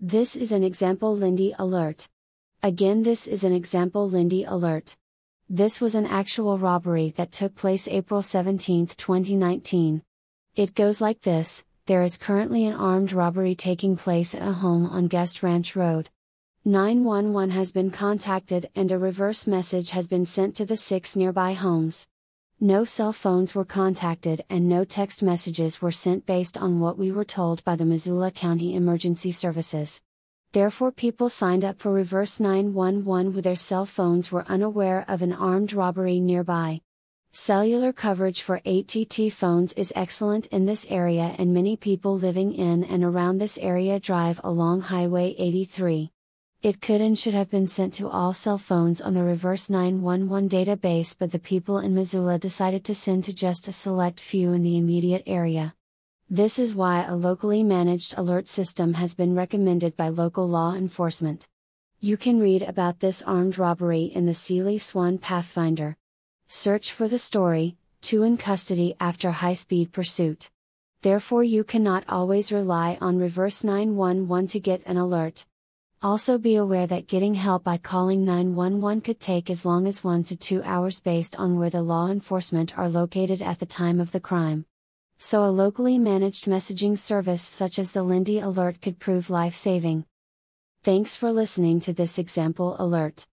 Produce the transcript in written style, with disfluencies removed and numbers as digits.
This is an example Lindy alert. Again, this is an example Lindy alert. This was an actual robbery that took place April 17, 2019. It goes like this: there is currently an armed robbery taking place at a home on Guest Ranch Road. 911 has been contacted and a reverse message has been sent to the 6 nearby homes. No cell phones were contacted and no text messages were sent based on what we were told by the Missoula County Emergency Services. Therefore, people signed up for reverse 911 with their cell phones were unaware of an armed robbery nearby. Cellular coverage for ATT phones is excellent in this area, and many people living in and around this area drive along Highway 83. It could and should have been sent to all cell phones on the reverse 911 database, but the people in Missoula decided to send to just a select few in the immediate area. This is why a locally managed alert system has been recommended by local law enforcement. You can read about this armed robbery in the Sealy Swan Pathfinder. Search for the story, 2 in custody after high-speed pursuit. Therefore, you cannot always rely on reverse 911 to get an alert. Also be aware that getting help by calling 911 could take as long as 1 to 2 hours based on where the law enforcement are located at the time of the crime. So a locally managed messaging service such as the Lindy Alert could prove life-saving. Thanks for listening to this example alert.